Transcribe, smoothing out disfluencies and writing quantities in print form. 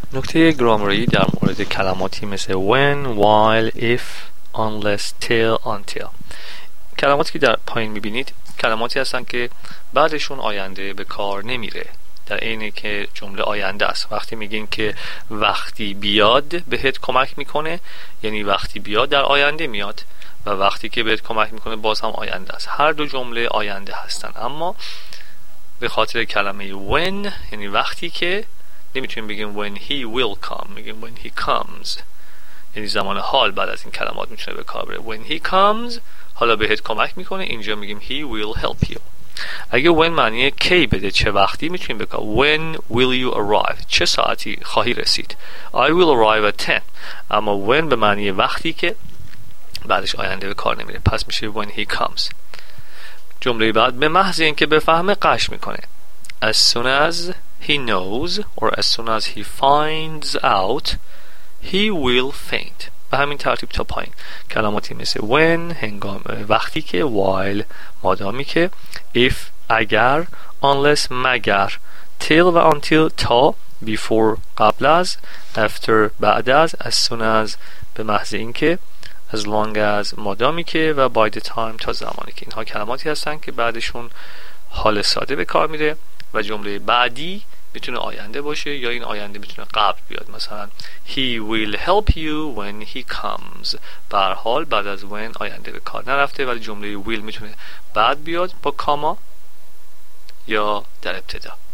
نکته گرامری در مورد کلماتی مثل when, while, if, unless, till, until. کلماتی که در پایین میبینید کلماتی هستن که بعدشون آینده به کار نمیره، در عینی که جمله آینده است. وقتی میگین که وقتی بیاد بهت کمک میکنه، یعنی وقتی بیاد در آینده میاد، و وقتی که بهت کمک میکنه باز هم آینده است. هر دو جمله آینده هستن، اما به خاطر کلمه when یعنی وقتی که نمیتونیم بگیم when he will come، میگیم when he comes، یعنی زمان حال بعد از این کلمات میتونه به کار بره. when he comes حالا بهت کمک میکنه، اینجا میگیم he will help you. اگه when معنی کی بده، چه وقتی، میتونیم بگیم when will you arrive، چه ساعتی خواهی رسید. I will arrive at 10. اما when به معنی وقتی که بعدش آینده به کار نمیره، پس میشه when he comes. جمله بعد به محض اینکه بفهمه قش میکنه. as soon as he knows or as soon as he finds out he will faint. به همین ترتیب تا پایین کلماتی مثل when هنگام وقتی که، while مادامی که، if اگر، unless مگر، till و until تا، before قبل از، after بعد از، as soon as به محض اینکه، as long as مادامی که و by the time تا زمانی که. اینها کلماتی هستن که بعدشون حال ساده به کار میره و جمله بعدی میتونه آینده باشه یا این آینده میتونه قبل بیاد. مثلا he will help you when he comes. به هر حال بعد از when آینده به کار نرفته، ولی جمله will میتونه بعد بیاد با کاما یا در ابتدا.